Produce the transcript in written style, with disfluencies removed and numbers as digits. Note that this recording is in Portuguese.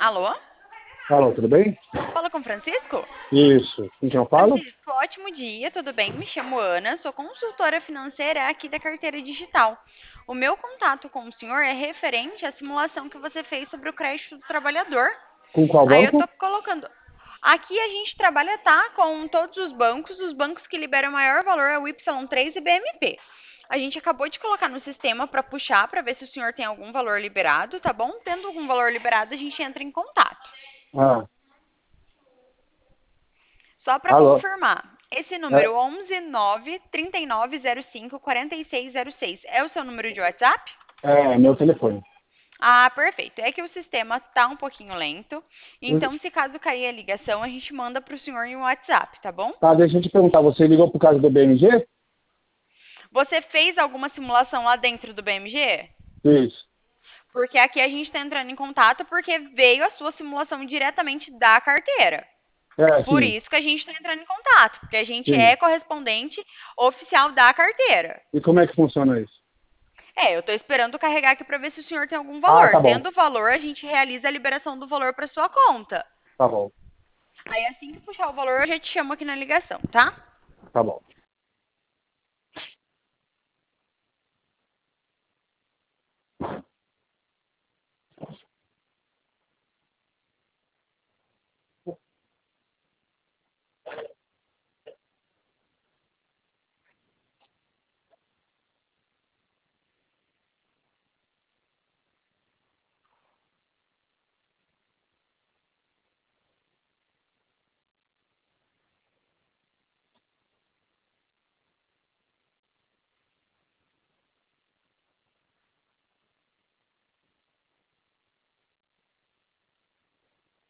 Alô? Alô, tudo bem? Fala com o Francisco? Isso. Com quem eu falo? Francisco, ótimo dia, tudo bem? Me chamo Ana, sou consultora financeira aqui da Carteira Digital. O meu contato com o senhor é referente à simulação que você fez sobre o crédito do trabalhador. Com qual Aí eu banco? tô colocando. Aqui a gente trabalha, tá, com todos os bancos que liberam maior valor é o Y3 e BMP. A gente acabou de colocar no sistema para puxar, para ver se o senhor tem algum valor liberado, tá bom? Tendo algum valor liberado, a gente entra em contato. Ah, Só para alô. confirmar, esse É, número 11 9 3905 4606 é o seu número de WhatsApp? meu telefone. Ah, perfeito. É que o sistema tá um pouquinho lento, então se caso cair a ligação, a gente manda para o senhor em WhatsApp, tá bom? Tá, deixa eu te perguntar, você ligou por causa do BMG? Você fez alguma simulação lá dentro do BMG? Isso. Porque aqui a gente está entrando em contato porque veio a sua simulação diretamente da carteira. Por Sim, isso que a gente está entrando em contato, porque a gente sim. é correspondente oficial da carteira. E como é que funciona isso? Eu estou esperando carregar aqui para ver se o senhor tem algum Ah, valor. tá bom. Tendo valor, a gente realiza a liberação do valor para sua conta. Tá bom. Aí assim que puxar o valor, eu já te chamo aqui na ligação, tá? Tá bom.